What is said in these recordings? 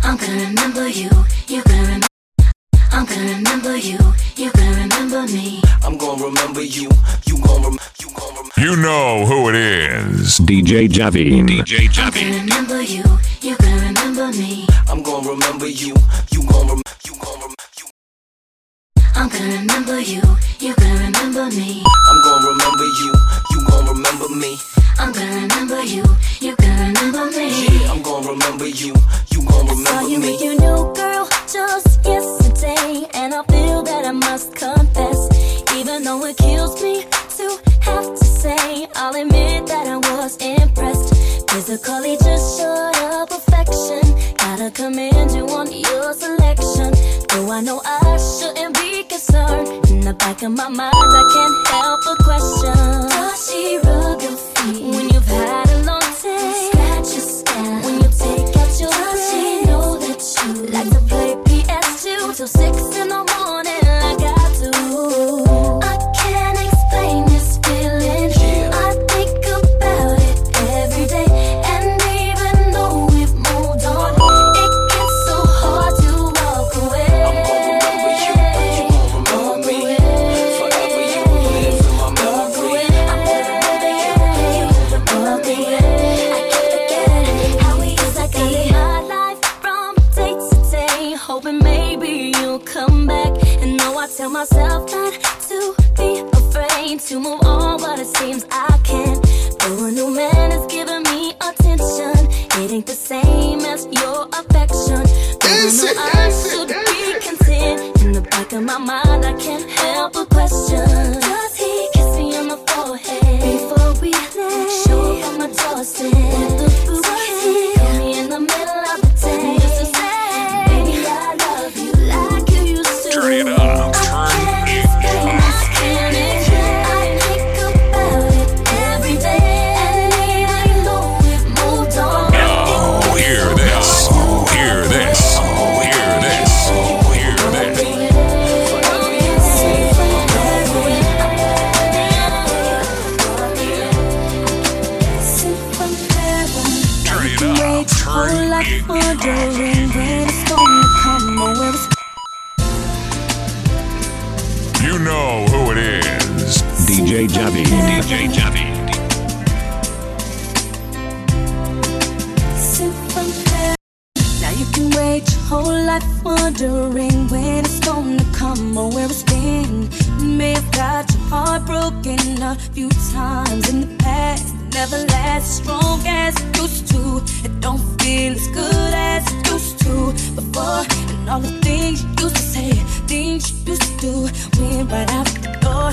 I'm gonna remember you. You're gonna remember. I'm gonna remember you. You're gonna remember me. I'm gonna remember you. You gonna You know who it is. DJ Javine. DJ I'm gonna remember you. You're gonna remember me. I'm gonna remember you. You gonna I'm gonna remember you. You're gonna remember me. I'm gonna remember you. You gonna remember me. I'm gonna remember you. You're gonna remember me. Yeah, I'm gonna remember you. You gonna remember me. I saw you with your new girl just yesterday, and I feel that I must confess, even though it kills me to have to say, I'll admit that I was impressed. Physically just short of perfection. Gotta commend you on your selection. Though I know I shouldn't be concerned, in the back of my mind I can't help but question. Does she rub your feet when you've had a long day? Scratch your scalp when you take out your Does she know that you like to play PS2 till 6 in the morning like I do? I can't explain this feeling. I think about it every day, and even though we've moved on, it gets so hard to walk away. I'm gonna remember you, but you gonna remember me. Forever you will live in my memory. I'm gonna remember you, you gonna remember me. I can't forget how we used to be. My life from day to day, hoping maybe you'll come back. And know I tell myself not to be afraid to move on, but it seems I can't. Though a new man is giving me attention, it ain't the same as your affection. Though I know I should be content, in the back of my mind I can't help but question. Does he kiss me on the forehead before we lay? Show up on my doorstep with the bouquet. Put me in the middle of the day just to say, baby, I love you like you used to. Turn it up. You know who it is. DJ Javine. DJ Javine. Now you can wait your whole life wondering when it's gonna come or where it's been. You may have got your heart broken a few times in the past. It never lasts as strong as it used to. It don't feel as good as it used to before. And all the things you used to say, things you used to do, went right out the door.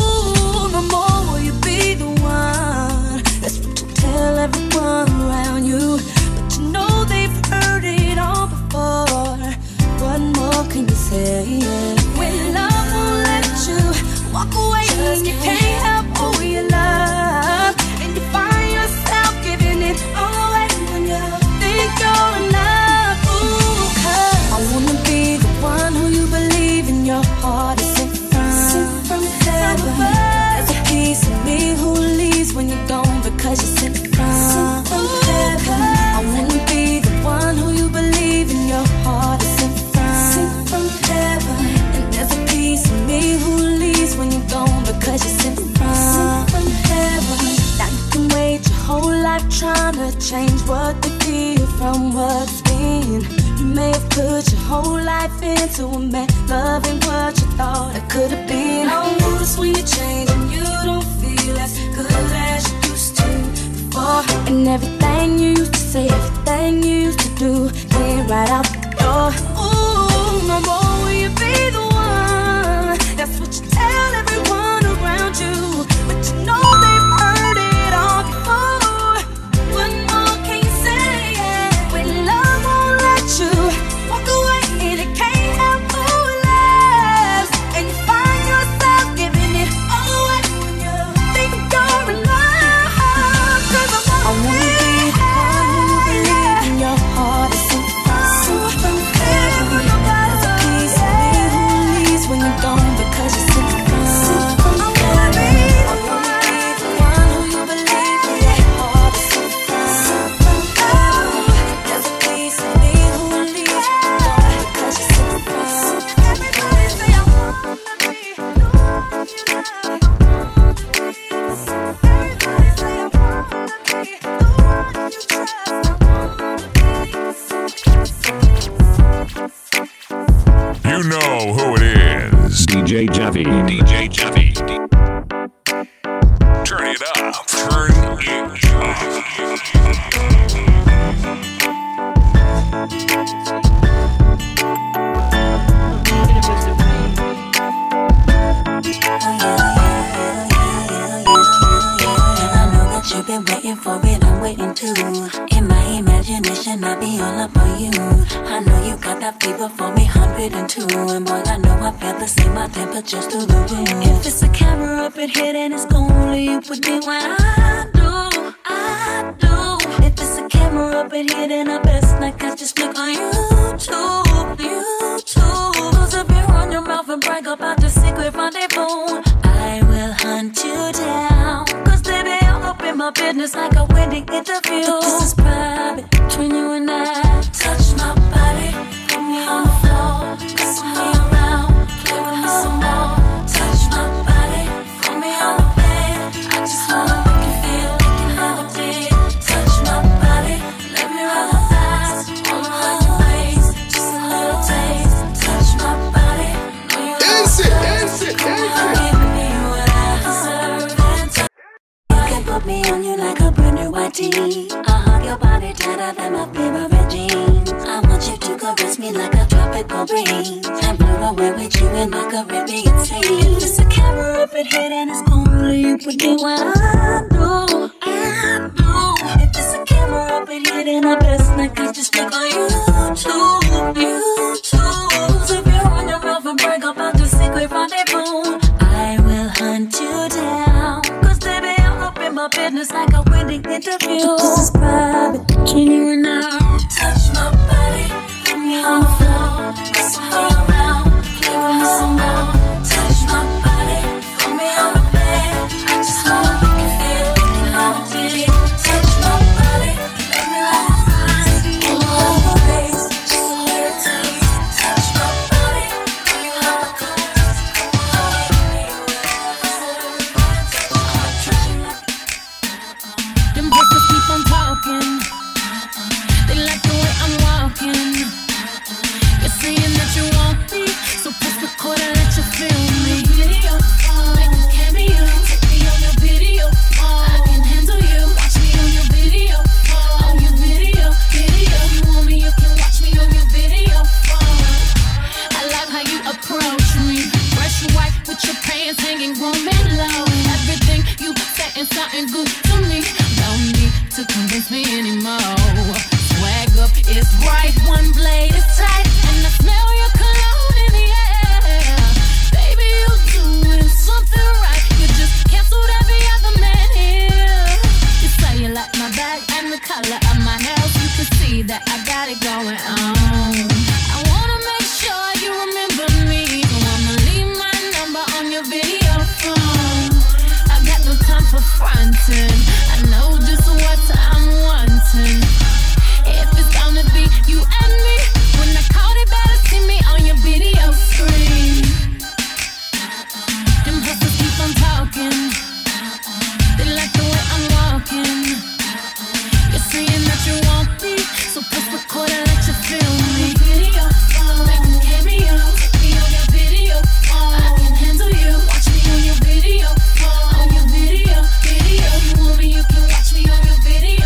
Ooh, no more will you be the one. That's what you tell everyone around you. But you know they've heard it all before. What more can you say? When love won't let you walk away, and you can't help who you love, and you find yourself giving it all away when you think you're enough. Ooh, 'cause I wanna be the one who you believe in your heart is sent from heaven. There's a piece of me who leaves when you're gone because you're sent from heaven. I wanna be the one who you believe in your heart is sent from heaven. And there's a piece of me who leaves when you're gone because you're sent from heaven. Now you can wait your whole life trying to change what they feel from what's been. You may have put your whole life into a man, loving what you thought it could have been. I notice when you change and you don't feel as good as you used to before. And everything you used to say, everything you used to do, went right out the door. Ooh, no more will you be the one. That's what you tell everyone around you. But you know they've heard it all before. What more can you say? When love won't let you walk away, and it can't help who it loves, and you find yourself giving it all away when you think you're in love. 'Cause I wanna be the one who you believe DJ Javi. DJ Javi. Turn it up. Turn it You've been waiting for it, I'm waiting too. In my imagination, I'll be all up on you. I know you got that fever for me, 102. And boy, I know I feel the same, my temperature's through the roof. If it's a camera up in here, then it's only you with me when I do. If it's a camera up in here, then I best not catch this flick on YouTube. Close up and run your mouth and brag about the secret rendezvous. I will hunt you down. In my business like a wedding interview. But this is private between you and I. Touch my body, put me on the floor, twist me around, play with me some more. Touch my body, put me on the bed. I just wanna make you feel how I did. Touch my body, let me roll my thighs, all around your waist, just a little taste. Touch my body, know you dance it. Put me on you like a brand new white tee. I hug your body tighter than my favorite jeans. I want you to caress me like a tropical breeze and blow away with you in my Caribbean sea. If it's a camera up in here, then it's only you with me when I do. If it's a camera up in here, then I best not catch this flick on YouTube. So if you run your mouth and brag about the secret rendezvous, I will hunt you down. My business like a wedding interview. But this is private between you and I. Touch my body, put me on the floor, twist me around, play with me some more. Touch my body, put me on the bed. I just wanna make you feel how I did. Touch my body, let me roll my eyes, all over my face, just a little taste. Touch my body, know you how it goes. Them bitches keep on talking. They like the way I'm walking. You're saying that you want me, so press record and let you feel me. Video, make a cameo, take me on your video. I can handle you, watch me on your video. On your video. You want me, you can watch me on your video. I like how you approach me, fresh white with your pants hanging grooming low. Everything you saying something good to me. Don't need to convince me anymore. Swag up is right, one blade is tight, and I smell your cologne in the air. Baby, you doing something right. You just canceled every other man here. You say you like my bag and the color of my nails. You can see that I got it going on. I wanna make sure you remember me, so I'ma leave my number on your video phone. I got no time for fronting. I know just what I'm wanting. If it's gonna be you and me, when I call it, better see me on your video screen. Them hustlers keep on talking. They like the way I'm walking. You're saying that you want me, so press record and let you feel me. Video, make a cameo, take me on your video. I can handle you, watch me on your video. On your video. You want me, you can watch me on your video.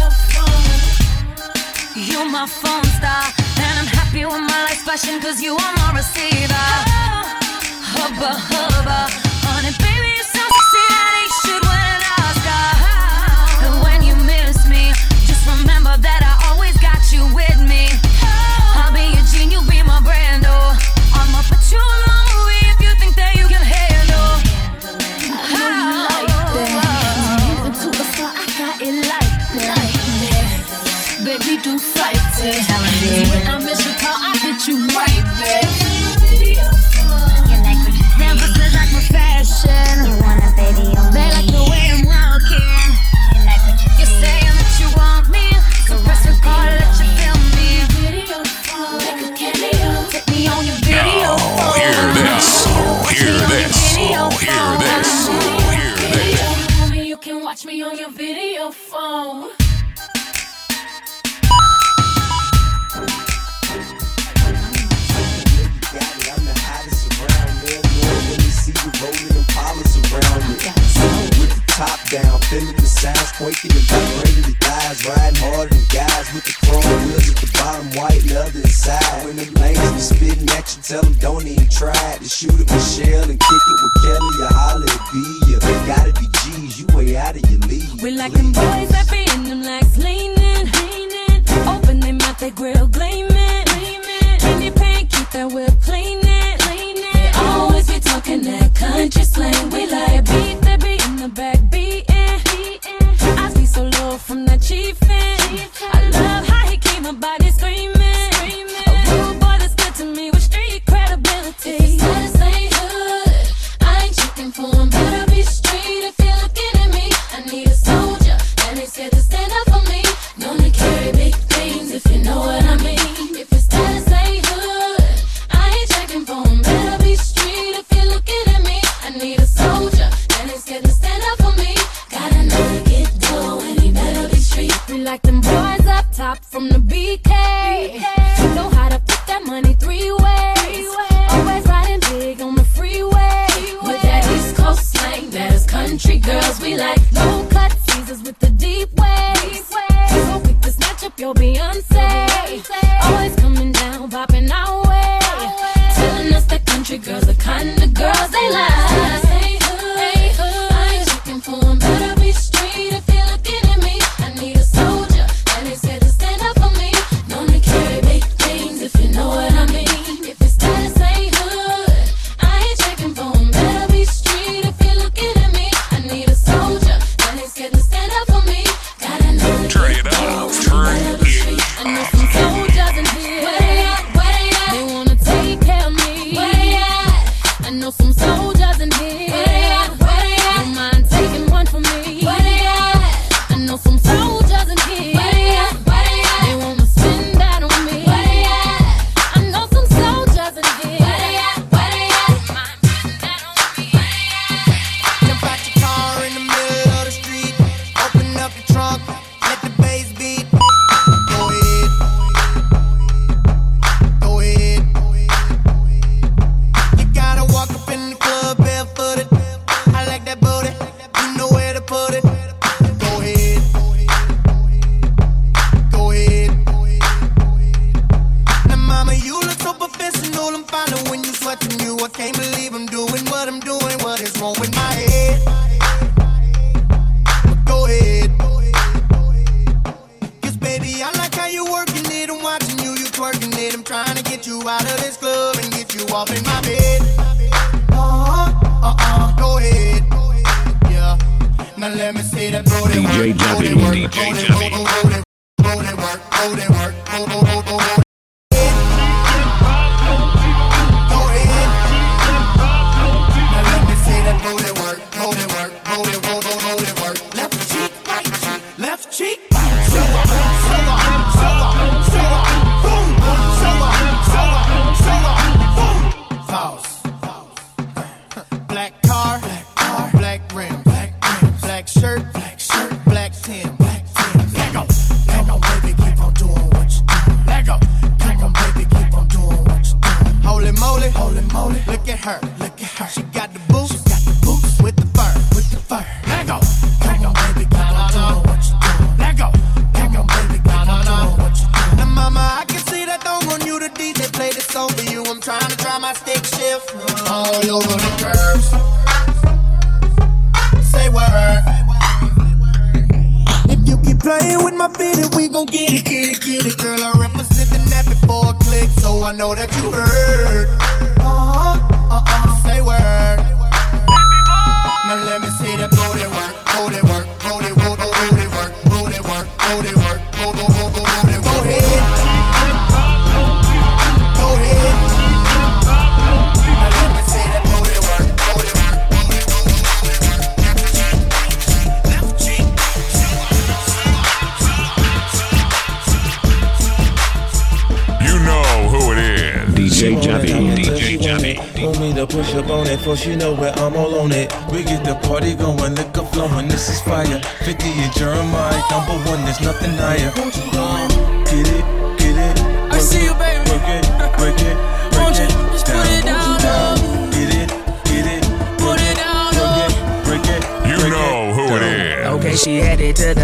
You're my phone star, and I'm happy with my lights flashing, cause you are my receiver. Hubba, honey, baby, you sound sexy and you should win an Oscar. And when you miss me, just remember that I always got you with me. I'll be your Jean, you'll be my Brando. I'ma put you in my movie if you think that you can handle. Baby, do fight it. When I miss your call, I hit you right back. Never says like my fashion. twerking and vibrating the thighs, riding harder than guys with the chrome wheels at the bottom, white leather inside. When them lanes be spitting at you, tell them don't even try to shoot it with Shell and kick it with Kelly or holler at B. You gotta be G's, you way out of your league. We like them boys that be in them legs leaning, open them out, they grill gleaming. In your paint, keep that whip cleaning. They always be talking that country slang. We like beat that beat in the back beating. I see so low from that chiefin'. I love how he keep my body screaming. A rude boy that's good to me with street credibility. If status ain't hood, I ain't checking for him. Better be straight if you're looking at me. I need a soldier and they scared to stand up for me. Known to carry big things if you know what I mean. If your status ain't hood, I ain't checking for him. Better be straight if you're looking at me. I need a soldier and they scared to stand up for me. Gotta know to get dough and he better be street. We like them boys up top from the BK. Know how to put that money three ways. Always riding big on the freeway. With that East Coast slang, that is country girls. We like low cut Caesars with the deep waves. So quick to snatch up your Beyonce. Always coming down, popping our way. Telling us that country girls the kind of girls they like. I ain't checking for them. Better be straight if you're looking at me. I need a soldier and they scared to stand up for me. Known to carry big things if you know what I mean. If your status ain't hood, I ain't checking for them. Better be straight if you're looking at me. I need a soldier and they scared to stand up for me. Gotta know to Turn get it dough. up, turn Better be straight. I know some soldiers in here. Where they at? Where they at? They wanna take care of me. Where they at? I know some soldiers in here. Where they at? Where they at? Don't mind taking one for me. Where they at? I know some soldiers in here. Where they at? Where they at? They wanna spend that on me. Where they at? I know some soldiers in here. Where they at? Where they at? Don't mind spending that on me. Where they at? Jump out your car in the middle of the street. Open up the trunk, let the bass beat. Go ahead. Go ahead. You gotta walk up in the club barefooted. I like that booty. You know where to put it. Go ahead. Go ahead. Now, mama, you look so professional. I'm finding when you sweating you. I can't believe I'm doing what I'm doing. What is wrong with my head? Go ahead. Cause baby, I like how you working it. I'm watching you, you twerking it. I'm trying to get you out of this club and get you off in my bed. Go ahead. Yeah. Now let me see that booty work. DJ Javi, booty work, DJ booty Javi. work, booty work, booty work, booty work. Go ahead. Now let me see that booty work, booty work, booty work, booty work. Left cheek, right cheek, left cheek. Show up, show up, show up, show up, boom, show up, show up, show up, boom. Pause. Black car, black rim, black shirt, black Tim, Lego, baby, keep on doing what you doing. Lego, come on, baby, keep on doing what you doing. Holy moly, look at her, she got the boots, with the fur, Lego, come on, baby, keep on doing what you doing. Lego, come on, baby, keep on doing what you doing. Now, mama, I can see that thong on you. The DJ played this song for you. I'm trying to try my stick shift all over the curves. Say word. If you keep playing with my fitty, we gon' get it. Girl, I represent the nap before a click, so I know that you heard. Say word. Now let me see that booty work, booty work, booty work, booty work, booty work, booty work, booty work, booty work. Go ahead. Go ahead. Now let me see that booty work, booty work, booty work. Left cheek. You know who it is. DJ Javi, DJ Javi. Want me to push up on it, for she know where I'm all on it. We get the party going, liquor flowing, this is fire. 50 and Jeremiah, number one, there's nothing higher. Get it, I see you, baby. Work it, work it, Won't work you it, just put it down, down. low. Get it, Put it down, work low. it, break it, You know who it is. Okay, she headed to the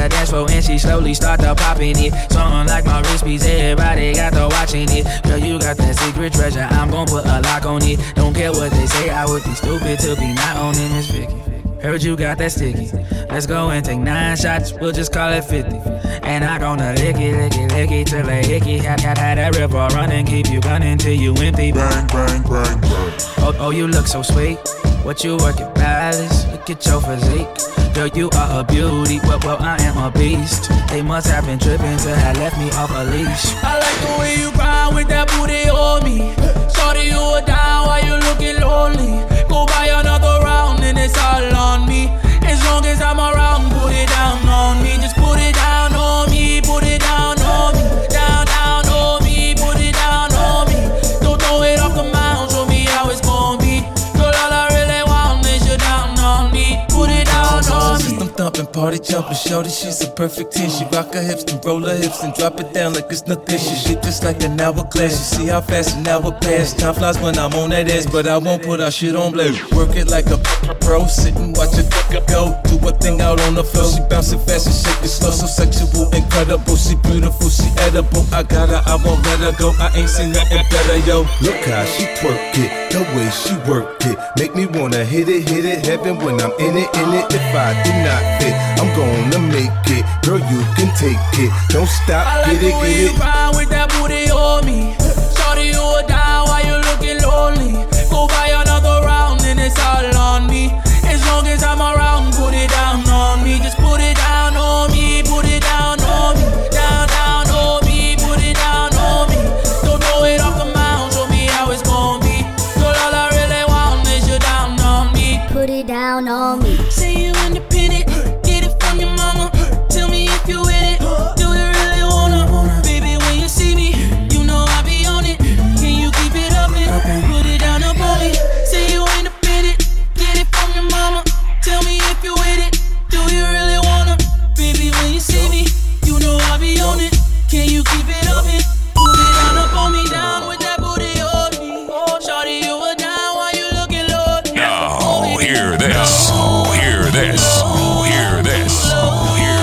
then she slowly start to popping it. Something like my wrist piece, everybody got to watching it. Girl, you got that secret treasure, I'm gon' put a lock on it. Don't care what they say, I would be stupid to be not owning this Vicky. Heard you got that sticky. Let's go and take 9 shots, we'll just call it 50. And I gonna lick it till a hickey. Had that river running, keep you gunning till you empty. Bang, bang, bang, bang. Oh, you look so sweet. What you working, balance? Look at your physique. Girl, you are a beauty, well, I am a beast. They must have been tripping to have left me off a leash. I like the way you grind with that booty on me. Shorty, you are down while you looking lonely. Go buy another round and it's all on me. As long as I'm around, put it down on me. Just put it down on me, put it down on me. Down, down on me, put it down on me. Don't throw it off the mound, show me how it's gon' be. Girl, all I really want is you down on me. Put it down on me. System thumping, party jumping, shorty, she's a perfect 10. She rock her hips and roll her hips and drop it down like it's nothing. She shit just like an hourglass. You see how fast an hour pass. Time flies when I'm on that ass, but I won't put our shit on blast. Work it like a pro, sit and watch it go. Do a thing out on the floor. She bouncing fast and shaking slow, so sexual, incredible. She beautiful, she edible. I got her, I won't let her go. I ain't seen nothing better, yo. Look how she twerk it, the way she work it. Make me wanna hit it, heaven when I'm in it. If I do not fit, I'm gonna make it. Girl, you can take it, don't stop, I like get it, the way get you it. grind with that booty on me. Shorty, you are down while you looking lonely. Go buy another round and it's all on me. As long as I'm around, put it down on me. Just put it down on me, put it down on me. Down, down on me, put it down on me. Don't throw it off the mound, show me how it's gon' be. Girl, all I really want is you down on me. Put it down on me. Say you independent, get it from your mama. Tell me if you with it, do you really wanna? Baby, when you see me, you know I be on it. Can you keep it up and put it down up on me? Say you independent, get it from your mama. Tell me if you with it, do you really wanna? Baby, when you see me, you know I be on it. Can you keep it up and put it down up on me? Down with that booty on me. Shorty, you were down while you looking low. Now, hear this. Hear this. Hear this. Hear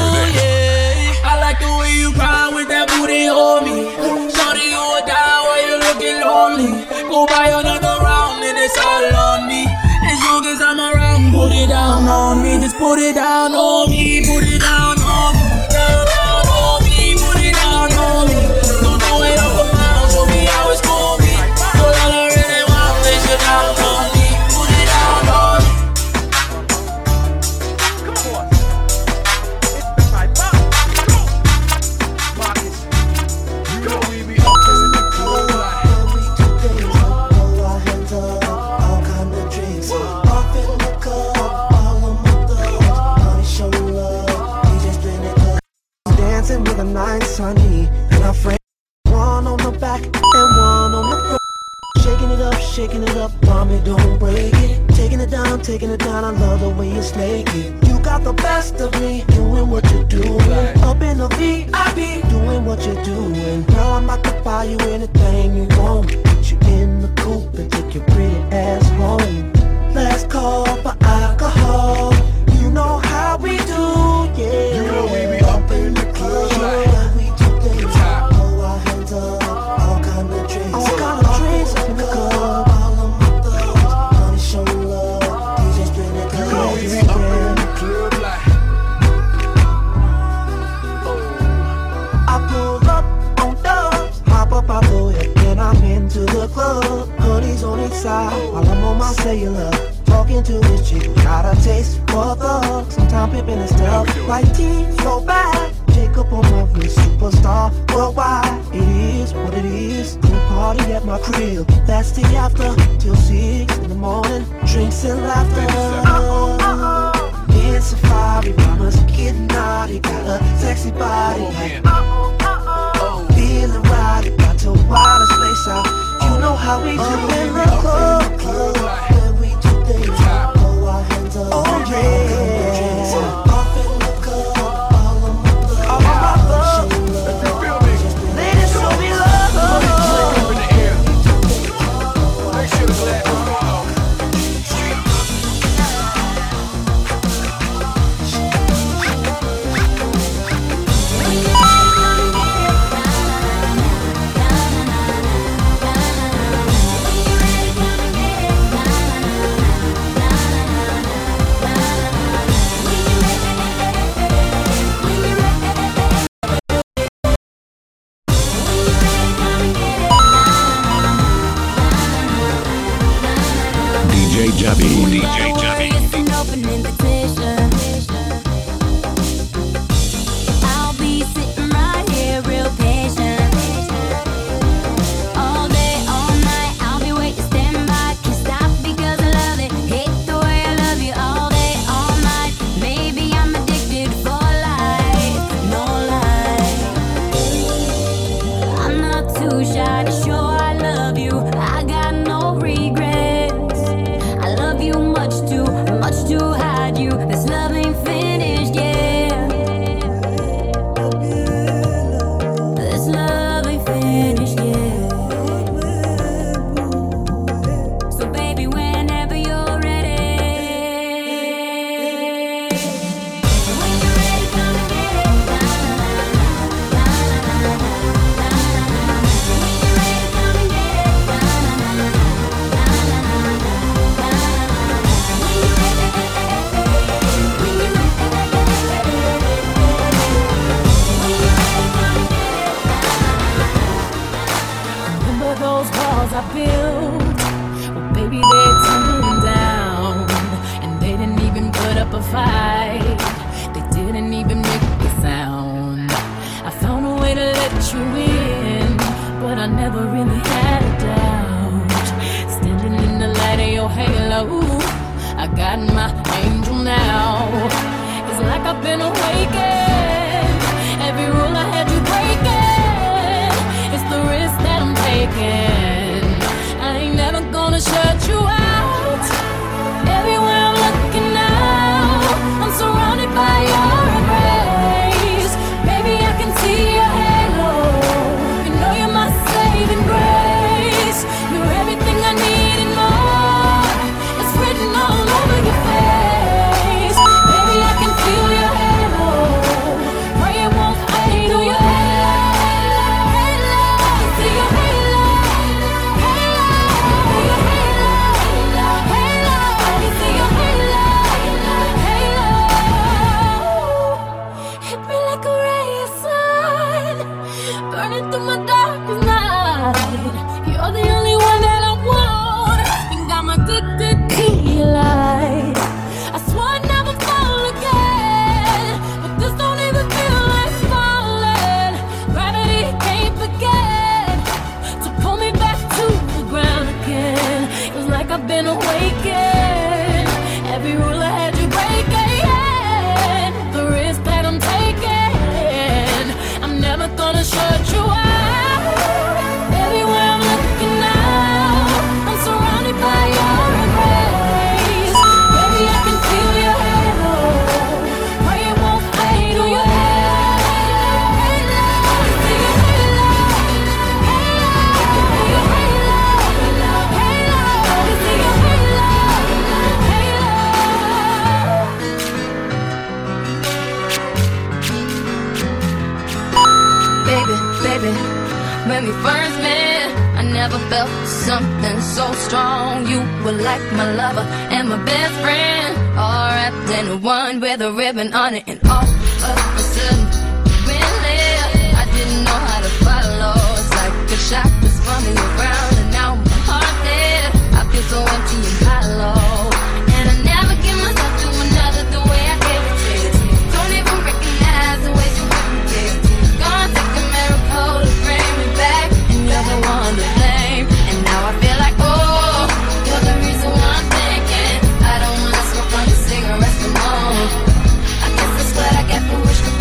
this. I like the way you grind with that booty on me. Shorty, you are down while you looking lonely. Go buy another round and it's all on me. As long as I'm around, put it down on me. Just put it down on me. Put it down on me. Down, down on me. Put it down on me. Don't throw it off the mound. Show me how it's gon' be. Girl, all I really want is you down on me. Put it down on me. Dancing with a nice honey and our friend, one on the back and one on the front. Shaking it up, mommy, don't break it. Taking it down, I love the way you snake it. You got the best of me, doing what you're doing. Up in the VIP, doing what you're doing. Girl, I'm about to buy you anything you want. Put you in the coupe and take your pretty ass home. Let's call for alcohol. You know how we do, yeah. You know we be up in the club like we do things, hold our hands up, all kind of drinks up in the club. All of my thugs, money show love, DJs bring it You know we be up in the club like I pull up on dubs, hop up out the whip, and I'm into the club. Honey's on each side, while I'm on my cellular. Talking to this chick, got a taste for thugs. Sometimes pimpin' and stuff, like tea, so bad. Jacob on my wrist, superstar worldwide. It is what it is. Cool party at my crib. That's the after till 6 in the morning. Drinks and laughter. In safari, mama's getting naughty. Got a sexy body. Feeling right, about to wild and space out. You know how we do in the club. When we do things, hold our hands up. Oh yeah. Up in the club, all of my thugs. Ladies, show me love. up in the air. Make sure the glass is off. Javi, DJ Javi. It's an open invitation. I'll be sitting right here real patient. All day, all night, I'll be waiting, stand by. Can't stop because I love it. Hate the way I love you all day, all night. Maybe I'm addicted for life, no lie. I'm not too shy to show I love you. I got no regrets. I love you much to hide you. This love ain't finished yet. This love ain't finished yet. So baby, whenever you're ready, when you're ready, come and get it. When you're ready, come and get it. Remember those walls I built? Well, baby, they're tumbling down, and they didn't even put up a fight. They didn't even make a sound. I found a way to let you in, but I never really had a doubt. Standing in the light of your halo, I got my angel now. It's like I've been awakened. Every rule I had you breaking. It's the risk that I'm taking. I ain't never gonna shut you out. Everywhere I'm looking now, I'm surrounded by your embrace. Baby, I can see your halo. You know you're my saving grace. You're everything I need and more. It's written all over your face. Baby, I can feel your halo. Pray it won't fade. Oh, your halo, halo. See your halo, halo. Your halo, halo. See your halo, halo. Hit me like a ray of sun, burning through my darkest night. You're the only one that I want, and got my addicted to your light. I swore I'd never fall again, but this don't even feel like falling. Gravity can't begin to pull me back to the ground again. It's like I've been awakened. Every rule I had you breaking, the risk that I'm taking. I'm never gonna shut you out. Everywhere I'm looking now, I'm surrounded by your embrace. Baby, I can feel your halo. Pray it won't fade. Oh, your halo, see your halo, halo. Your halo, halo. See your halo, halo. Baby, when we first met, I never felt something so strong. You were like my lover and my best friend, all wrapped in one with a ribbon on it. And all of a sudden, when there, I didn't know how to follow. It's like a shock was bumming around, and now my heart there. I feel so empty and hollow, and I never give myself to another the way I gave it to you. Don't even recognize the way you make me feel. Gonna take a miracle to bring me back, and you're the one to blame. And now I feel like, oh, you're the reason why I'm thinking I don't wanna smoke on the cigarettes no more. I guess that's what I get for wishing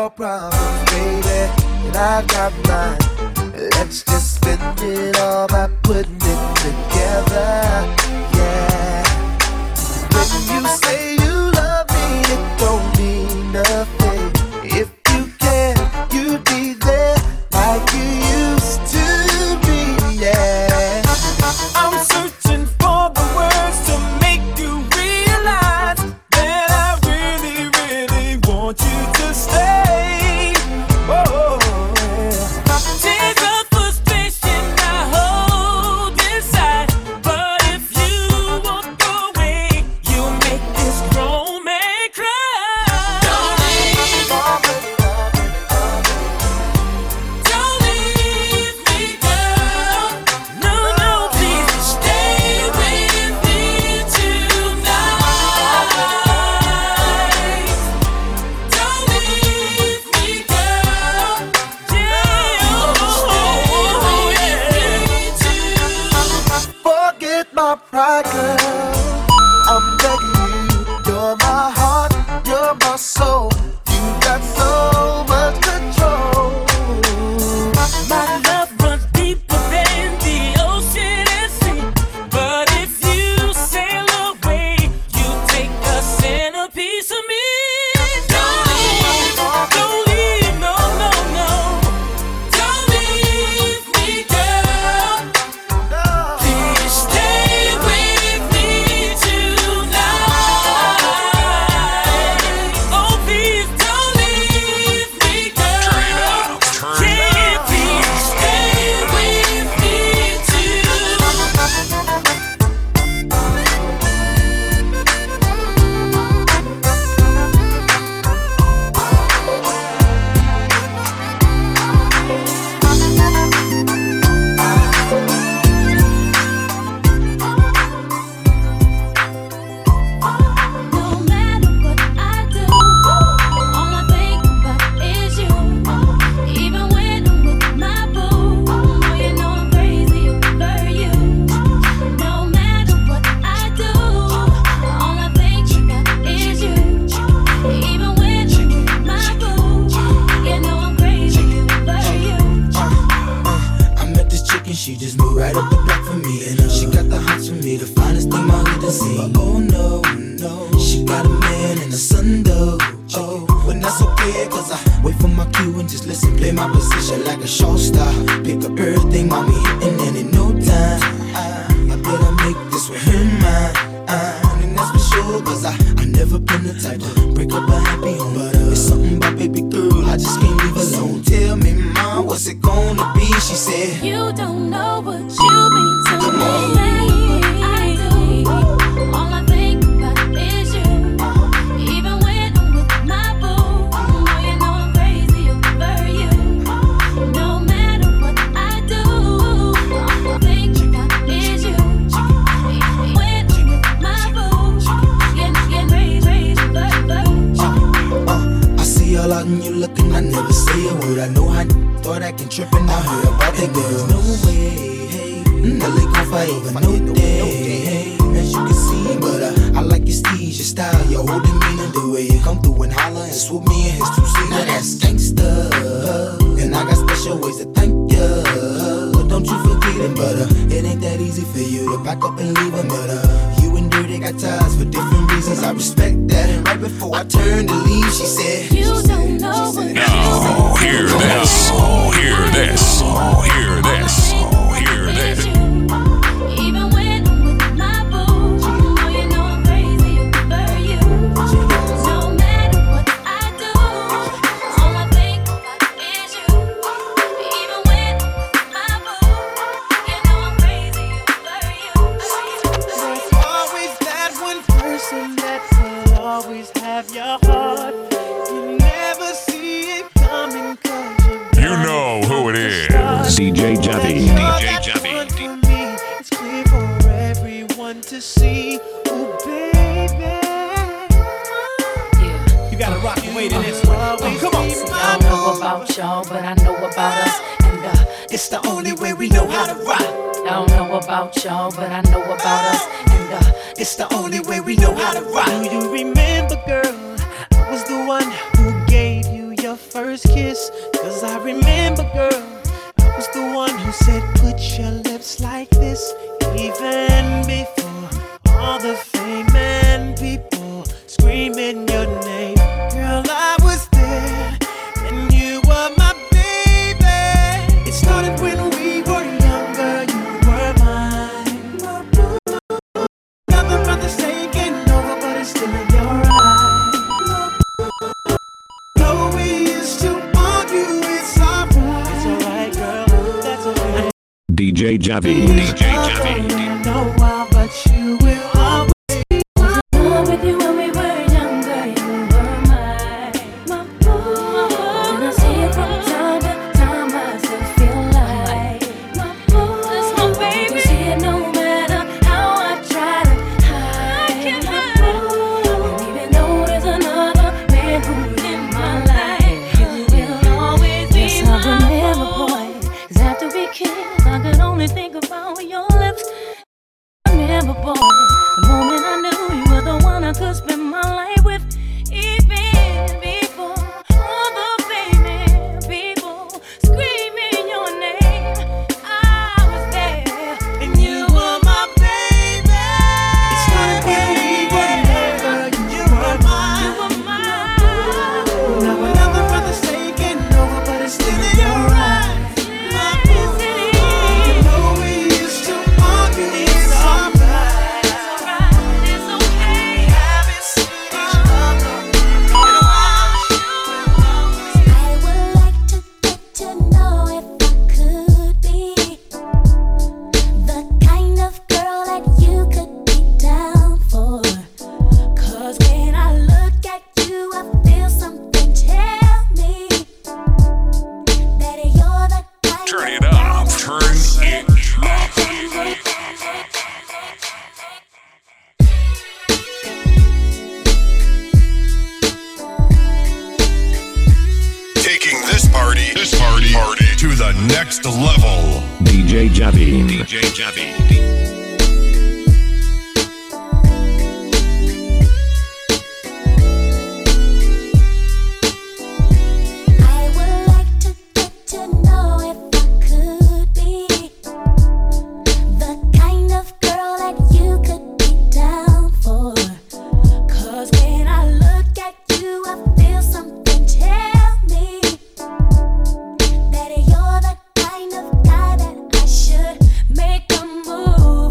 your problems, baby, and I've got mine. Let's just spend it all by putting it together, yeah. When you say you love me, it don't mean nothing. If you care, you'd be there like you used to be, yeah. I'm searching for the words to make you realize that I really, really want you to stay. Oh, yeah. Tears of frustration I hold inside, but if you walk away, you'll make this grown man cry. Don't leave, don't leave me, girl. No, no, please stay with me tonight. Don't leave me, girl. Yeah, oh, yeah. Forget my pride, girl. I'm begging you. You're my heart, you're my soul. You got so much control. My love runs deeper than the ocean and sea. But if you sail away, you take a centerpiece of me. Don't leave, no, no, no. Don't leave me, girl. Please stay with me tonight. Oh, please don't leave me, girl. Yeah, please stay with me No matter what I do, all I think about is you. Even when I'm with my boo, oh, you know I'm crazy over you. No matter what I do, all I think about is you. Even when I'm with my boo, you know I'm crazy over you. I met this chick and she just moved right up the block for me. And she got the hots for me, the finest thing my hood has seen. But oh no, no, she got a man and a son though. Oh, but that's okay, cause I wait for my cue and just listen, play my position like a show star. Pick up everything, mommy hitting, and in no time I better make this with her mine. And that's for sure, cause I never been the type to break up a happy home. But it's something about baby girl, I just can't leave alone. Tell me, mom, what's it gonna be? She said, You don't know what you mean to me. I do. All I think about is you. Even when I'm with my boo, oh, you know I'm crazy over you. No matter what I do, all I think about is you. When I'm with my boo, you're crazy over you. I see all out and you looking, I never say a word. I know how thought I can trip and I heard about the girls. No way, hey, no they gon' fight over no day, hey, as you can see. But I like your steez, your style, your whole demeanor, the way you come through and holler and swoop me in his two-seater. Now that's gangsta, and I got special ways to thank ya. But don't you forget it, but it ain't that easy for you to back up and leave him. But you and Dirty got ties for different reasons. I respect that. And right before I turned to leave, she said, You don't know what you Now, hear this. Hear this. Hear this. Hear this. Even when I'm with my boo, oh, you know I'm crazy over you. No matter what I do, all I think about is you. Even when I'm with my boo, you know I'm crazy over you. There's always that one person that will always have your heart. You never see it coming, 'cause You know who it is. DJ Javi. DJ Javi. It's clear for everyone to see. Oh, baby. Yeah. You gotta rock and wait in this one. Come on. I don't know about y'all, but I know about us. And it's the only way we know how to rock. I don't know about y'all, but I know about us. And it's the only way we know how to rock. Do you remember, girl? I was the one who gave you your your first kiss. Cause I remember, girl, I was the one who said, put your lips like this. Even before all the fame and people screaming your name. Girl, I was there, and you were my baby. It started when we were younger, you were mine. Nothing but the taking over, but it's still in your eyes. Though we used to argue, it's alright. It's alright, girl, that's alright. DJ Javi. DJ Javi. No while, but you will always be mine. With you when we were younger, you were mine. My boo. And I see it from time to time, I still feel like my boo. That's my baby. You see it no matter how I try to hide. I can't hide. And even though there's another man who's in my life, you will always be mine. Yes, I remember, boy, 'cause after we kissed, I could only think about your lips. Remember, boy, the moment I knew you were the one I could spend my life with. Even before all the famous people screaming your name, I was there, and you were my baby. It started when we were younger, you were mine. You were mine. Now another brother's taking over, but it's still in your eyes. My boo. You know we used to argue, it's alright. It's okay. Haven't seen each other in a while. I would like to get to know if I could be the kind of girl that you could be down for. 'Cause when I look at you, I feel something tell me that you're the kind Turn of it up. Turn it up. Taking this party to the next level. DJ Javi. DJ Javi. I would like to get to know if I could be the kind of girl that you could be down for. 'Cause when I look at you, I feel something tell me that you're the kind of guy that I should make a move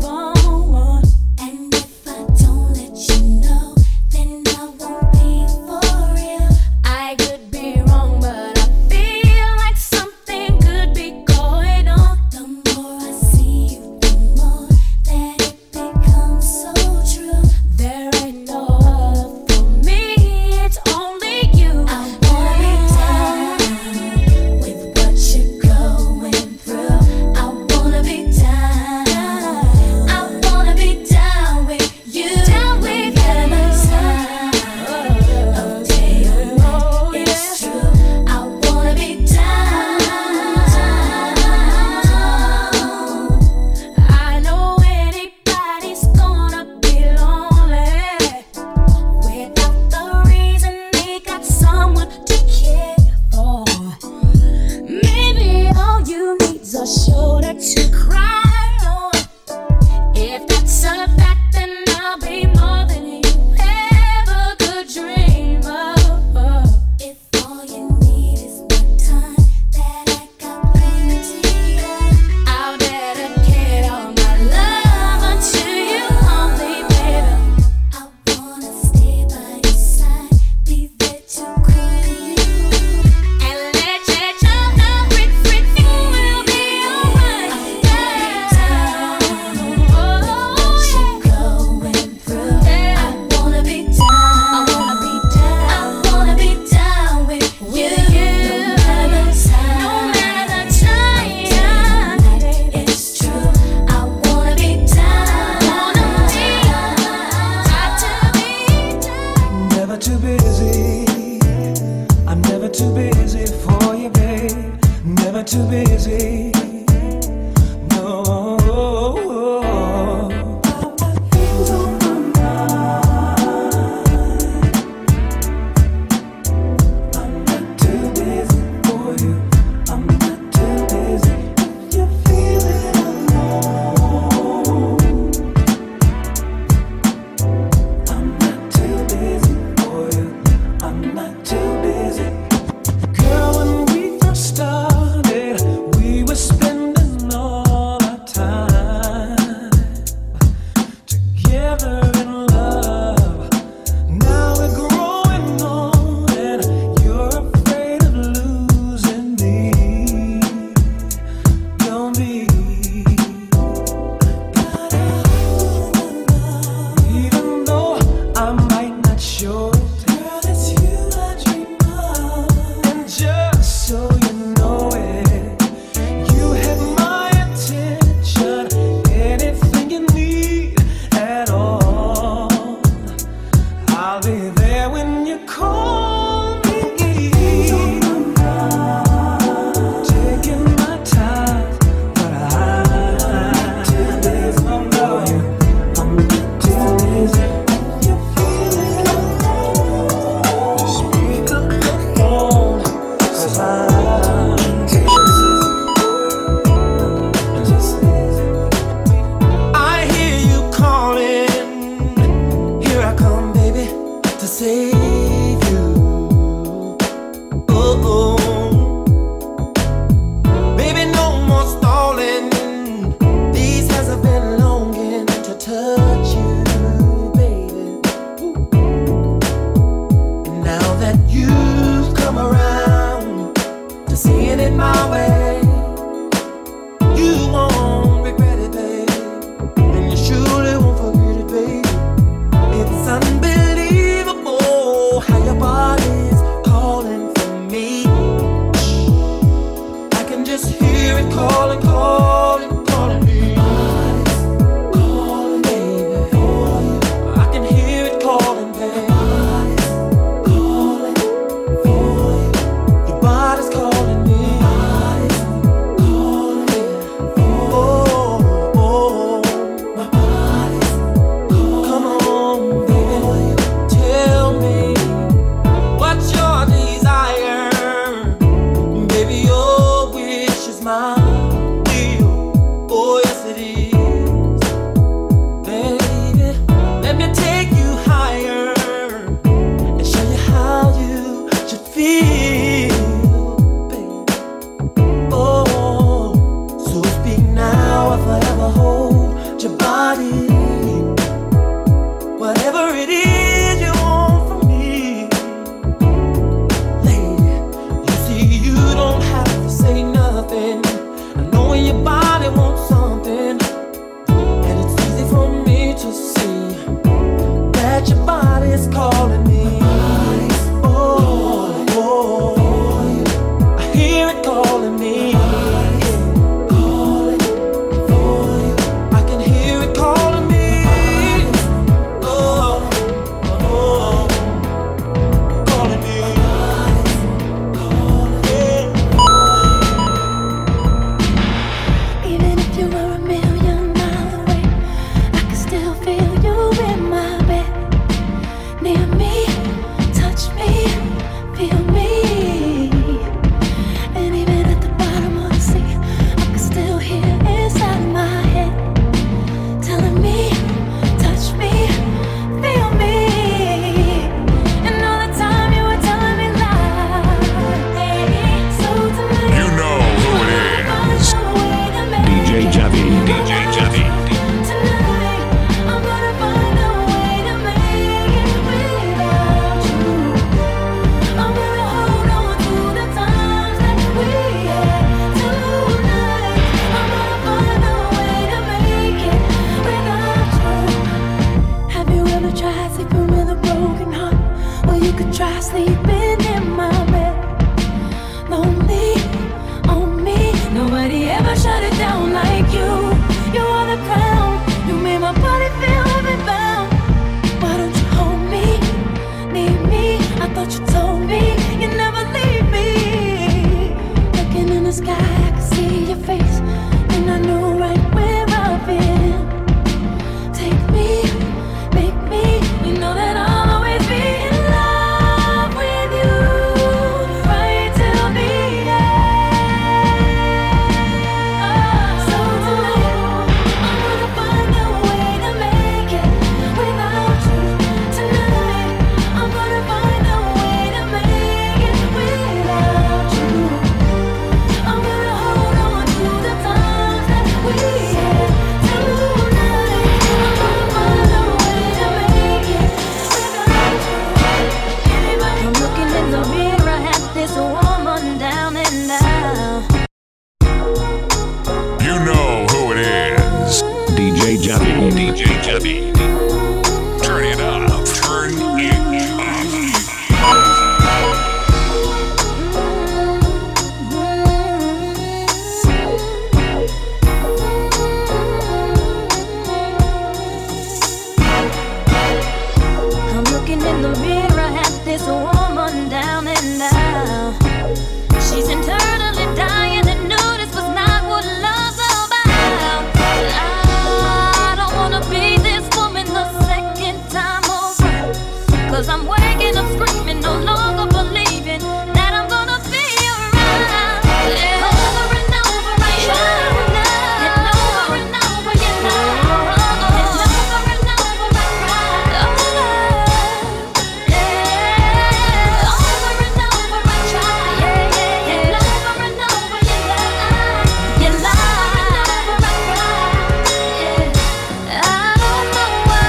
DJ Javi. DJ Javi. Turn it up. Turn it up. I'm looking in the mirror at this woman down and out. She's internally dying and knew this was not what love's about. I don't wanna be this woman the second time around, 'cause I'm waking up screaming, no longer believing that I'm gonna be around. Yeah. Over and over I try, and over and over you lie, and over and over I cry. Oh love, yeah. Over and over I try, yeah, yeah, yeah. And over and over you lie, you lie, and over I cry. Yeah. I don't know why.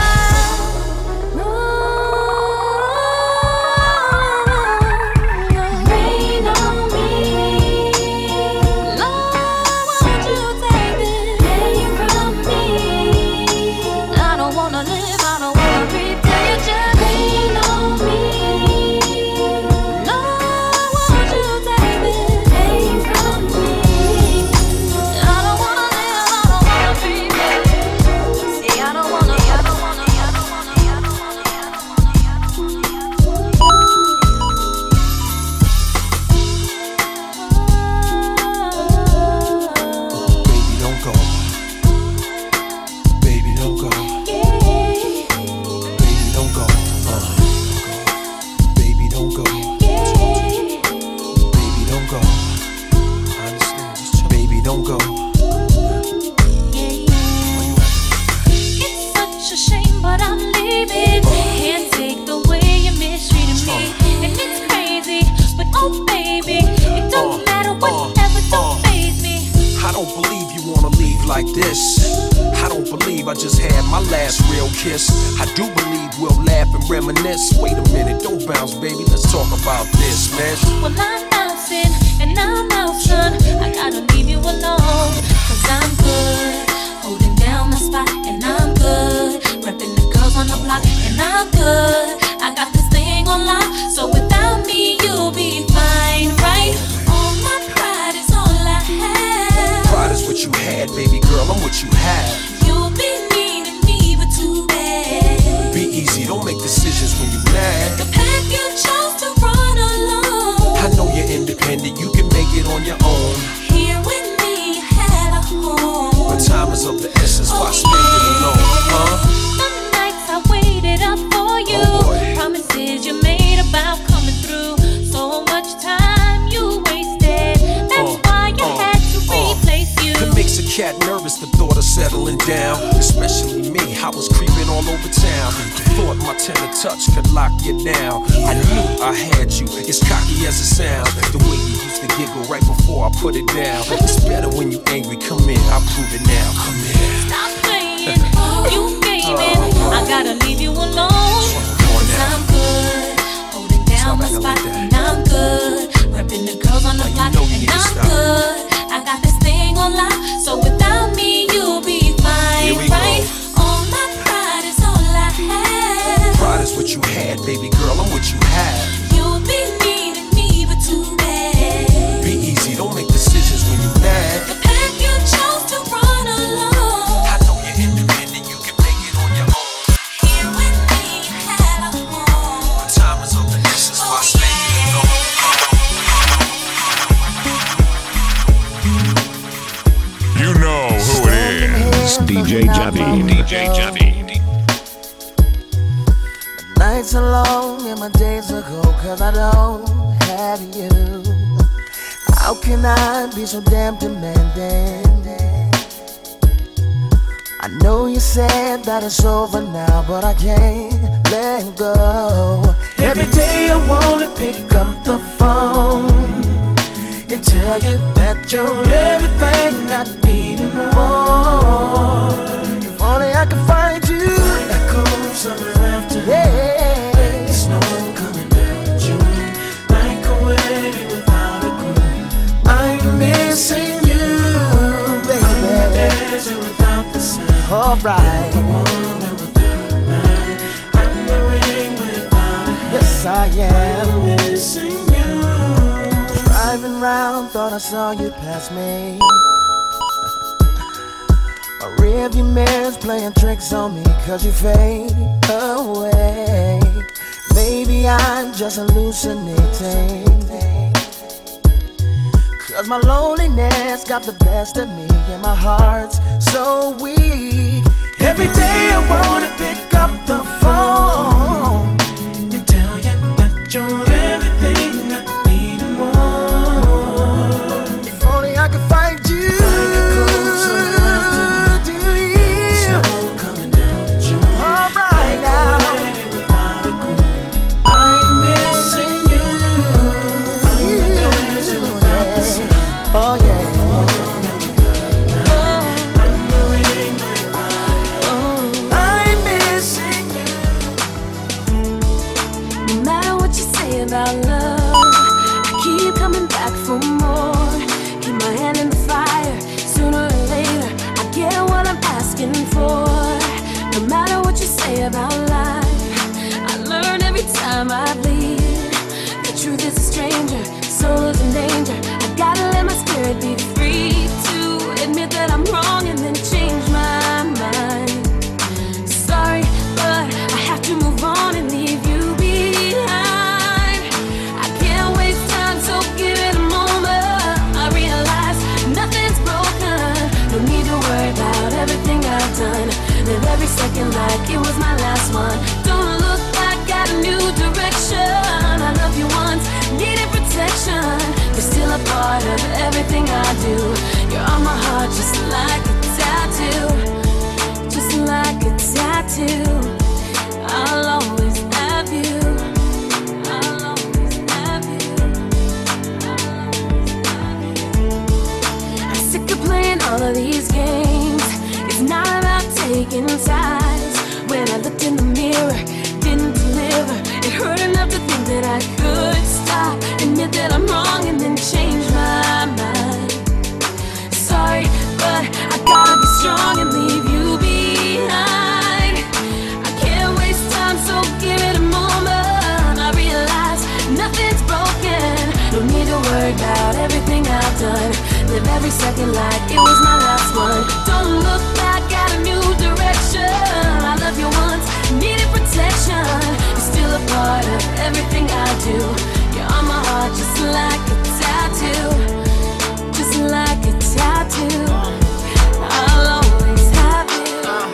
Rain on me, Lord, won't you take it away from me? I don't wanna live, I don't wanna breathe till you just rain on me. Lord, won't you take it away from me? I don't wanna live, I don't wanna breathe. See, I don't wanna. Baby, don't go. Baby, don't go. Baby, don't go. Baby, don't go. Baby, don't go. I understand. Just chill. Baby, don't go. It's such a shame, but I'm leaving. Can't take the way you mistreated me, and it's crazy, but oh baby, it don't matter whatever, don't faze me. I don't believe you wanna leave like this. I don't believe I just had my last real kiss. I do believe we'll laugh and reminisce. Wait a minute, don't bounce, baby. Let's talk about this, man. Well, I'm bouncing and I'm out, son. I gotta leave you alone, 'cause I'm good, holding down the spot, and I'm good, repping the girls on the block, and I'm good. I got this thing on lock, so without me you'll be fine, right? All my pride is all I have. Pride is what you had, baby girl. I'm what you have. You'll be needing me, but too bad. Be easy, don't make decisions when you're mad. The path you chose to run alone. I know you're independent, you can make it on your own. Here with me you had a home. But time is of the essence, why spend it alone, huh? The nights I waited up for you, promises you made about coming through. So much time you wasted, that's why you had to replace you. It makes a cat nervous, the thought of settling down. Especially me, I was creeping all over town. Thought my tender touch could lock you down. I knew I had you, as cocky as it sounds. The way you used to giggle right before I put it down. It's better when you angry, come in, I'll prove it now, come in. Stop playing, you gaming, I gotta leave you alone. 'Cause I'm good, holding down my spot, and I'm good, repping the girls on the block, and I'm good. I got this thing on lock, so without me you'll be fine, right? All my pride is all I have. Pride is what you had, baby girl, I'm what you have. You'll be needing me, but too bad. Be easy, don't make decisions when you're mad. The path you chose to run alone. I know you're independent, you can make it on your own. Here with me you had a home. But time is of the essence, why spend it alone? You know who it is. DJ Javi. DJ Javi. Nights are long and my days are cold, 'cause I don't have you. How can I be so damn demanding? I know you said that it's over now, but I can't let go. Every day I wanna pick up the phone and tell you that you're everything I need and more. If only I could find you. Echo summer after. Yeah. Snow coming down in June. Like a wedding without a groom. I'm missing you, baby. I'm dancing without the sound. alright. Yes, I am missing you. Driving round, thought I saw you pass me. My rearview mirror's playing tricks on me, 'cause you fade away. Maybe I'm just hallucinating, 'cause my loneliness got the best of me, and my heart's so weak. Every day I wanna pick up the phone and tell you that you're everything I need and more. If only I could find you. Oh yeah. I'm missing you. No matter what you say about love, I keep coming back for more. Keep my hand in the fire. Sooner or later, I get what I'm asking for. No matter what you say about life, I learn every time I bleed. The truth is a stranger, soul is in danger. I gotta let my spirit be free to admit that I'm wrong and then change my mind. Sorry, but I have to move on and leave you behind. I can't waste time, so give it a moment. I realize nothing's broken. No need to worry about everything I've done. Live every second like it was my last one. Don't look back, got a new direction. I love you once, needed protection. You're still a part of everything I do. You're on my heart just like a tattoo. Just like a tattoo. I'll always have you. I'll always have you. I'm sick of playing all of these games. It's not about taking sides. When I looked in the mirror, didn't deliver. It hurt enough to think that I could stop, admit that I'm wrong and then change my mind. Sorry, but I gotta be strong and leave you behind. I can't waste time, so give it a moment. I realize nothing's broken. No need to worry about everything I've done. Live every second like it was my last one. Don't look back, got a new direction. I love you once, needed protection. You're still a part of everything I do. You're on my heart just like a tattoo. Just like a tattoo. I'll always have you.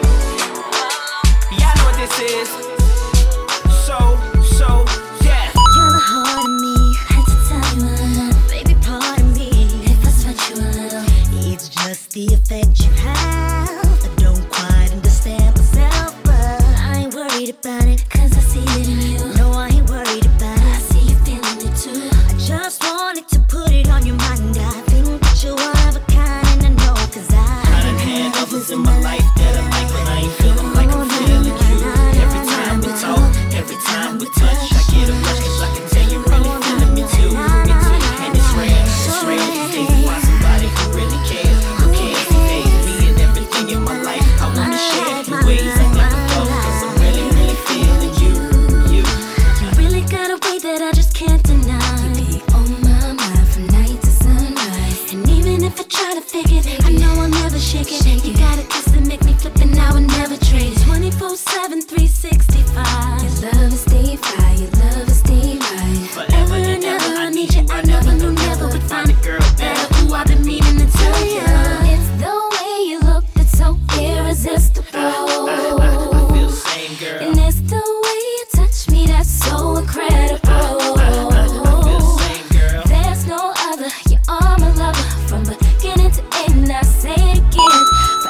Y'all know what this is. So, yeah. You're the heart of me. Had to tell you a little. Baby, pardon me if I sweat you a little. It's just the effect you have. I don't quite understand myself, but I ain't worried about it, 'cause I see it in you. No, I ain't worried about it. I see you feeling it too. I just wanted to put it on your mind. I think that you're one of a kind, and I know, 'cause I done had others in my life that I like, but I ain't feeling like I'm feeling you. Every time we talk, every time we touch, I get a rush, 'cause I can tell you really feeling me too. And it's rare these days to find somebody who really cares. Who cares who hates me and everything in my life. I wanna share the ways I never thought, 'cause I'm really, really feeling you. You really got a way that I just can't deny. You be on my mind from night to sunrise. And even if I try to fake it, I know I'll never shake it. You got a kiss that make me flip and I would never trade it. 24/7, 365. Your love is stay fly, your love is stay right. Forever and ever, I need you. I never knew never would find a girl better. Ooh, I've been meaning to tell you. It's the way you look that's so irresistible. I feel the same, girl. And it's the way you touch me that's so incredible. I feel the same, girl. There's no other, you are my lover. From beginning to end, I say it again.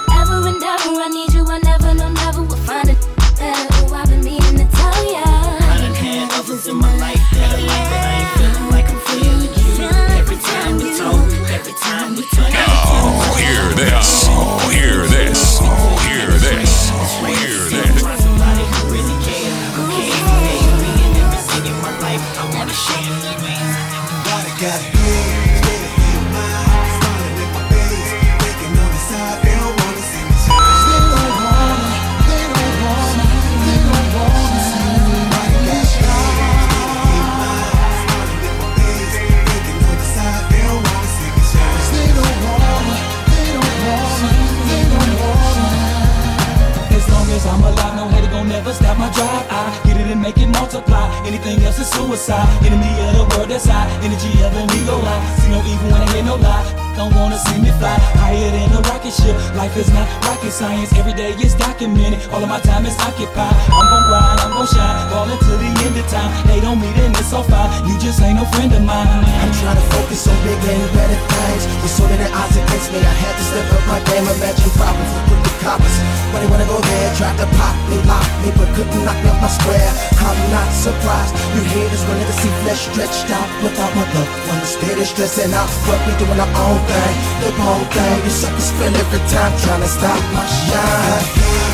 Anything else is suicide. Enemy of the world that's high. Energy of an ego lie. See no evil when I hear no lie. Don't wanna see me fly higher than a rocket ship. Life is not rocket science. Every day is documented. All of my time is occupied. I'm gon' grind, I'm gon' shine. Ball until the end of time. They don't meet and it's so fine. You just ain't no friend of mine. I'm trying to focus on big and better things. With so many odds against me, I had to step up my game. Imagine problems with crooked coppers. When they wanna go there, tried to pop me, lock me, but couldn't knock me off my square. I'm not surprised. You haters will never see flesh stretched out without my loved ones. Steady stressing out, but we doing our own thing, the wrong thing. You suckers feel every time trying to stop my shine.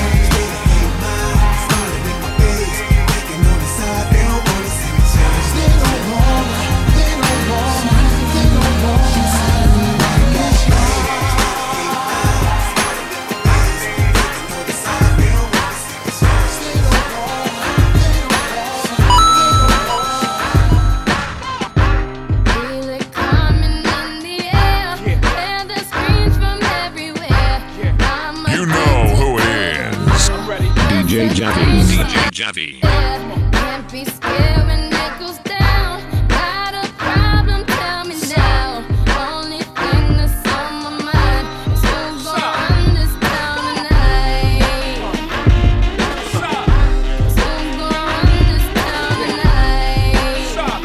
DJ Javi. DJ Javi. Can't be scared when it goes down. Got a problem, tell me now. Only thing that's on my mind is who's gonna run this town tonight. Who's gonna run this town tonight?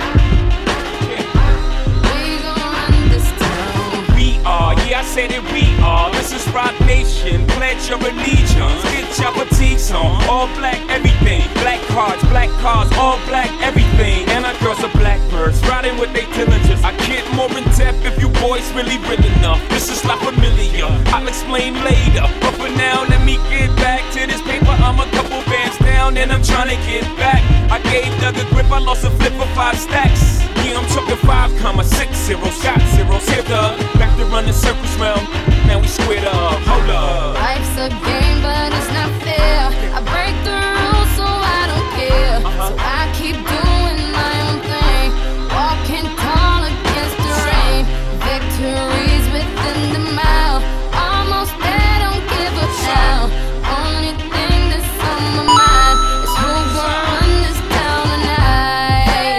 We gonna run this town. We are, yeah, I said it, we are. This is Rock Nation. Pledge your allegiance. Get your boutiques on. All black, everything. Black cars, all black, everything. And our girls are blackbirds, riding with their diligence. I get more in depth if you boys really real enough. This is not familiar, I'll explain later. But for now, let me get back to this paper. I'm a couple bands down and I'm trying to get back. I gave Doug a grip, I lost a flip for 5 stacks. Yeah, I'm talking 5,60. Shot zeros, here Doug. Back to running circles round. Now we squared up, hold up. Life's a game, but it's not fair. I break the rules, so I don't care. So I keep doing my own thing, walking tall against the rain. Victories within the mile, almost there, don't give up now. Only thing that's on my mind is who's gonna run this town tonight.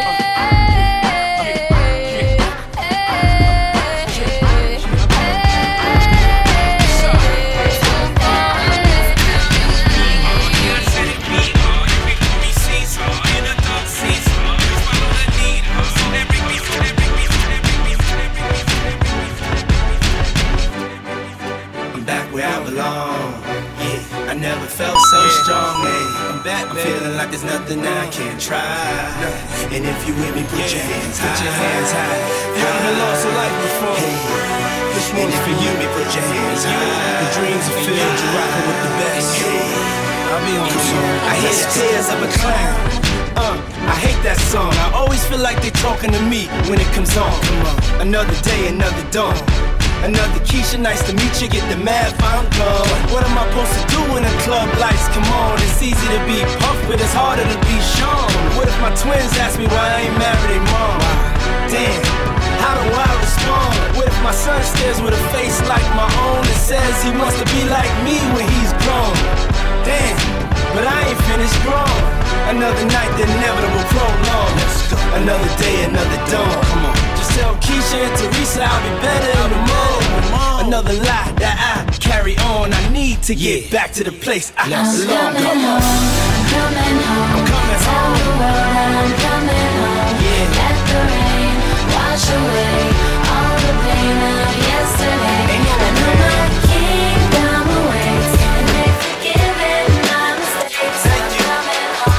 I never felt so strong, I'm back, I'm feeling like there's nothing I can't try. And if you with me, put your hands high. You haven't lost a life before. And if you with me, put your hands high. The dreams are filled, you're rocking with the best. I'll be on the song. I hear the tears of a clown. I hate that song. I always feel like they're talking to me when it comes on. Another day, another dawn. Another Keisha, nice to meet you, get the math, I'm gone. What am I supposed to do when the club lights come on? It's easy to be puffed, but it's harder to be shown. What if my twins ask me why I ain't married their mom? Damn, how do I respond? What if my son stares with a face like my own and says he wants to be like me when he's grown? Damn, but I ain't finished grown. Another night, the inevitable prolong. Another day, another dawn. Come on. Just tell Keisha and Teresa I'll be better in the morning. Another lie that I carry on. I need to get back to the place I belong. Come on. I'm coming home. I'm coming Tell home. the world that I'm coming home. Yeah. Let the rain wash away all the pain of yesterday. I know my kingdom awaits, and they've forgiven my mistakes. I'm coming home.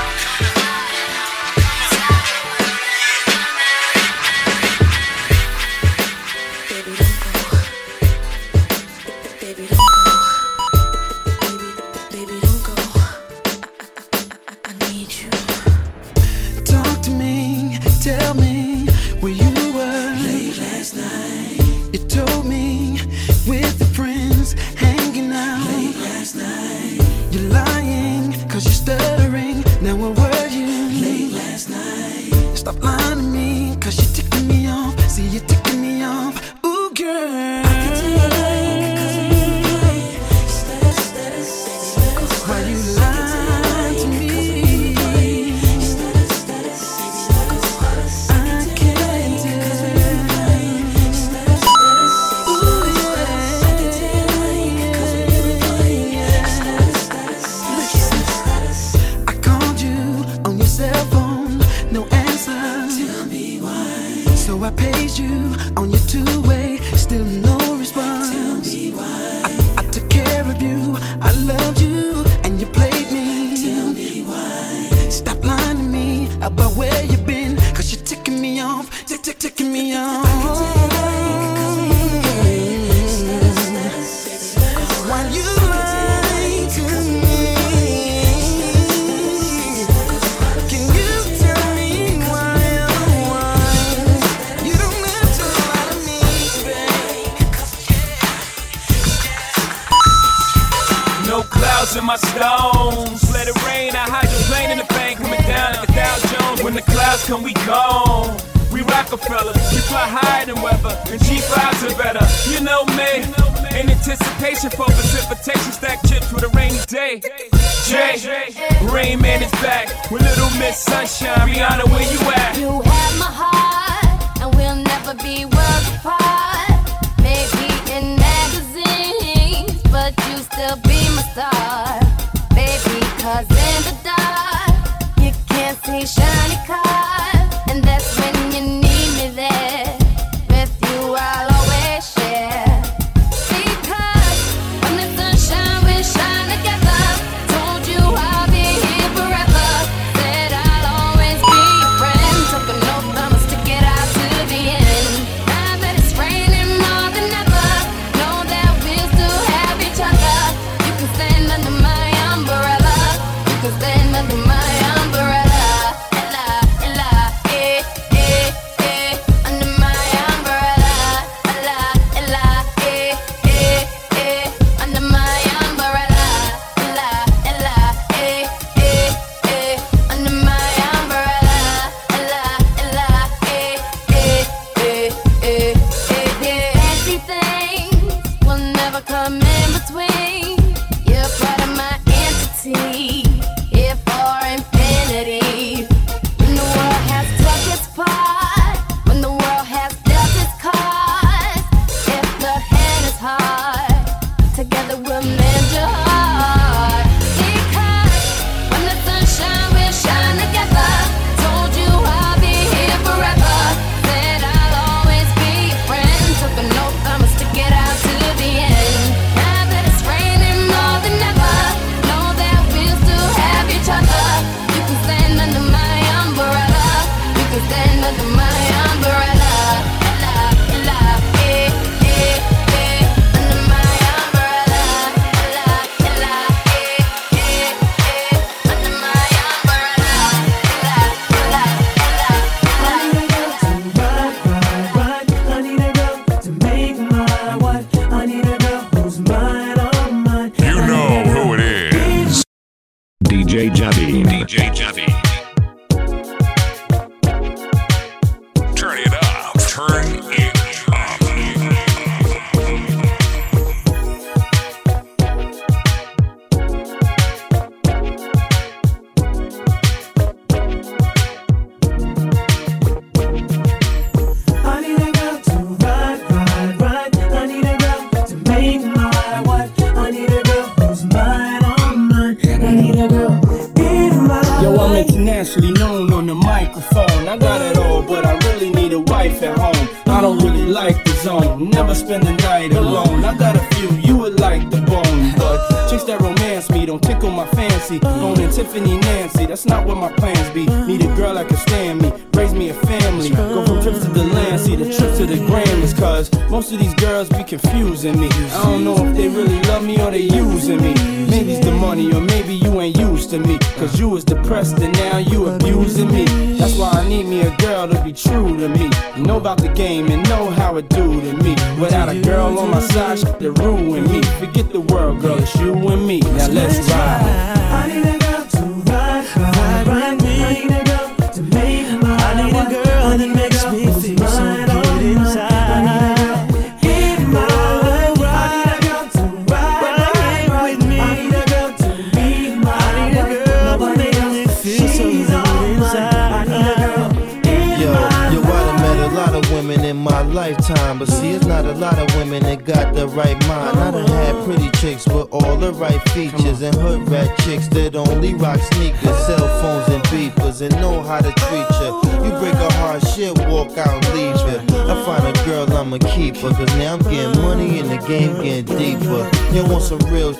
Talk to me, tell me where you were late last night. You told me with your friends hanging out late last night. You're lying, cause you're stuttering. Now where were you late last night? Stop lying to me, cause you're ticking me off. See, you're ticking me off. Ooh, girl, I can tell you lying, cause you why you lying to me? about where you been, cause you're ticking me off, ticking me off. While you lie to me, can you tell me why you don't have to lie to me, babe? No clouds in my stones. Let it rain, I hydroplane in the bank, coming down like a Dow Jones. When the clouds come, we gone. We Rockefeller, we fly higher than weather, and G5s are better. You know me, in anticipation for precipitation, stack chips with a rainy day. Jay, Rain Man is back with Little Miss Sunshine. Rihanna, where you at? You have my heart, and we'll never be worlds apart. Maybe in magazines, but you still be my star. Baby, cause in the dark, you can't see shiny cars. And that's when you need me there. With you I'll always share. Because when the sunshine will shine together. Told you I'll be here forever. Said I'll always be your friend. Took an oath, I'ma stick it out to the end. Now that it's raining more than ever, know that we'll still have each other. You can stand under my umbrella. You can stand under my umbrella. DJ Javi. DJ Javi. Turn it up. Turn it up. I need a girl to ride. I need a girl to make my wife. I need a girl who's mine, all mine. I need a girl in my life. Yo, I'm internationally known on the microphone. I got it all, but I really need a wife at home. I don't really like the zone, never spend the night alone. I got a few you would like the bone, but chicks that romance me don't tickle my fancy. Owning Tiffany Nancy, that's not what my plans be. Need a girl that can stand me, raise me a family. Go from trips to the land, see the trips to the Grammys. Cause most of these girls be confusing me. I don't know if they really love me or they using me. Maybe it's the money or maybe you ain't used to me. Cause you was depressed and now you abusing me. That's why I need me a girl to be true to me. Know about the game and know how it do to me. Without a girl on my side, they ruin me. Forget the world, girl, it's you and me. Now let's ride. I need a girl to ride. I need a girl to make my I need a girl that makes me feel so good inside. I need a girl in my life. I need a girl to ride with me. I need a girl to be my I need a girl that makes me feel so good inside. I need a girl in my life. Yo, I done met a lot of women in my lifetime, but see, it's not a lot of women that got the right mind. I done had pretty chicks with all the right features, and hood rat chicks that only rock sneakers, cell phones and beepers, and know how to treat ya. You break a heart, shit, walk out and leave ya. I find a girl, I'ma keep her, cause now I'm getting money and the game getting deeper. You want some real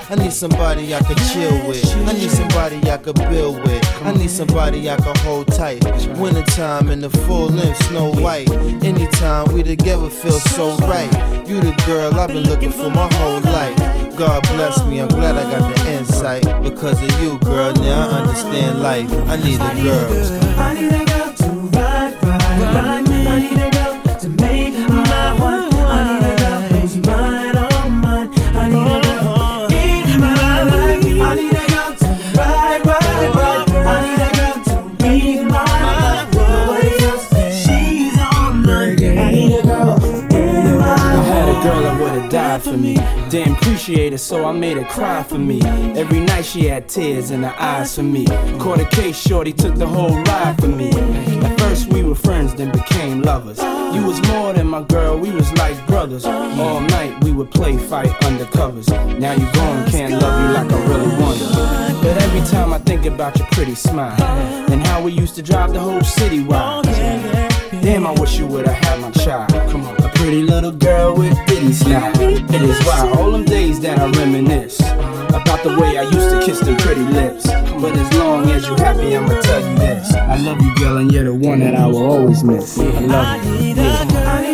I need somebody I could chill with. I need somebody I could build with. I need somebody I could hold tight. Wintertime in the full length, Snow White. Anytime we together feel so right. You the girl I've been looking for my whole life. God bless me, I'm glad I got the insight. Because of you, girl, now I understand life. I need a girl. I need a girl to ride. I need a girl to make my one. I need a girl who's mine, all mine. I need a girl in my life. I need a girl to ride. I need a girl to be my life. Nobody else, she's all mine. I need a girl in my life. I had a girl that would've died for me. Didn't appreciate her, so I made her cry for me. Every night she had tears in her eyes for me. Caught a case, shorty took the whole ride for me. At first we were friends, then became lovers. You was more than my girl, we was like brothers. All night we would play, fight undercovers. Now you gone, can't love you like I really wanted. But every time I think about your pretty smile and how we used to drive the whole city wild. Damn, I wish you would've had my child. Come on, a pretty little girl with bitty style. It is why all them days that I reminisce about the way I used to kiss them pretty lips. But as long as you happy, I'ma tell you this: I love you, girl, and you're the one that I will always miss. I love you. Yeah.